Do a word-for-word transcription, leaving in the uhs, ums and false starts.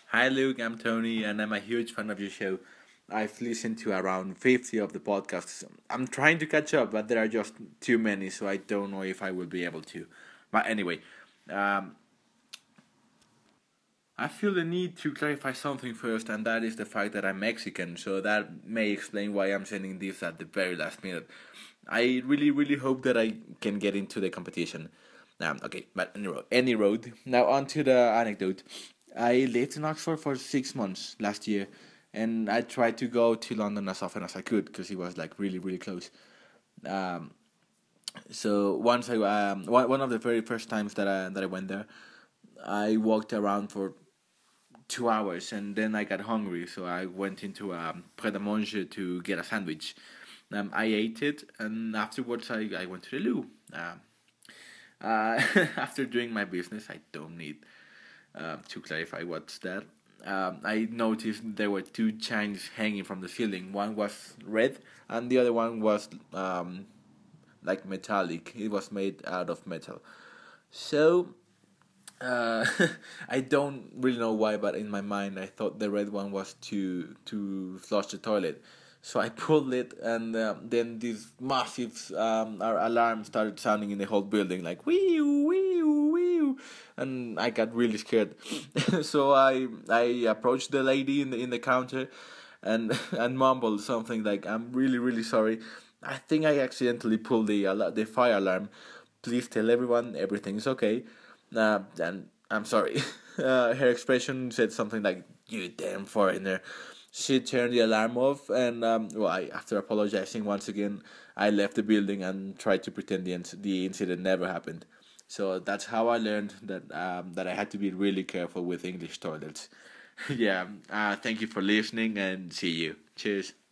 Hi, Luke. I'm Tony, and I'm a huge fan of your show. I've listened to around fifty of the podcasts. I'm trying to catch up, but there are just too many, so I don't know if I will be able to. But anyway, um, I feel the need to clarify something first, and that is the fact that I'm Mexican, so that may explain why I'm sending this at the very last minute. I really, really hope that I can get into the competition. Um, okay, but any road. Any road. Now, on to the anecdote. I lived in Oxford for six months last year, and I tried to go to London as often as I could because it was like really, really close. Um, so once I um one one of the very first times that I that I went there, I walked around for two hours, and then I got hungry, so I went into a Pret a Manger to get a sandwich. Um, I ate it, and afterwards I, I went to the loo. Um, uh, After doing my business, I don't need uh, to clarify what's that. Um, I noticed there were two chains hanging from the ceiling. One was red, and the other one was um, like metallic. It was made out of metal. So uh, I don't really know why, but in my mind, I thought the red one was to to flush the toilet. So I pulled it, and uh, then this massive um, our alarm started sounding in the whole building, like wee wee wee, and I got really scared. So I I approached the lady in the in the counter, and and mumbled something like, "I'm really really sorry. I think I accidentally pulled the al- the fire alarm. Please tell everyone everything's okay." Uh, and I'm sorry. Uh, her expression said something like, "You damn foreigner." She turned the alarm off, and um, well, I, after apologizing once again, I left the building and tried to pretend the inc- the incident never happened. So that's how I learned that um, that I had to be really careful with English toilets. Yeah. Uh, thank you for listening, and see you. Cheers.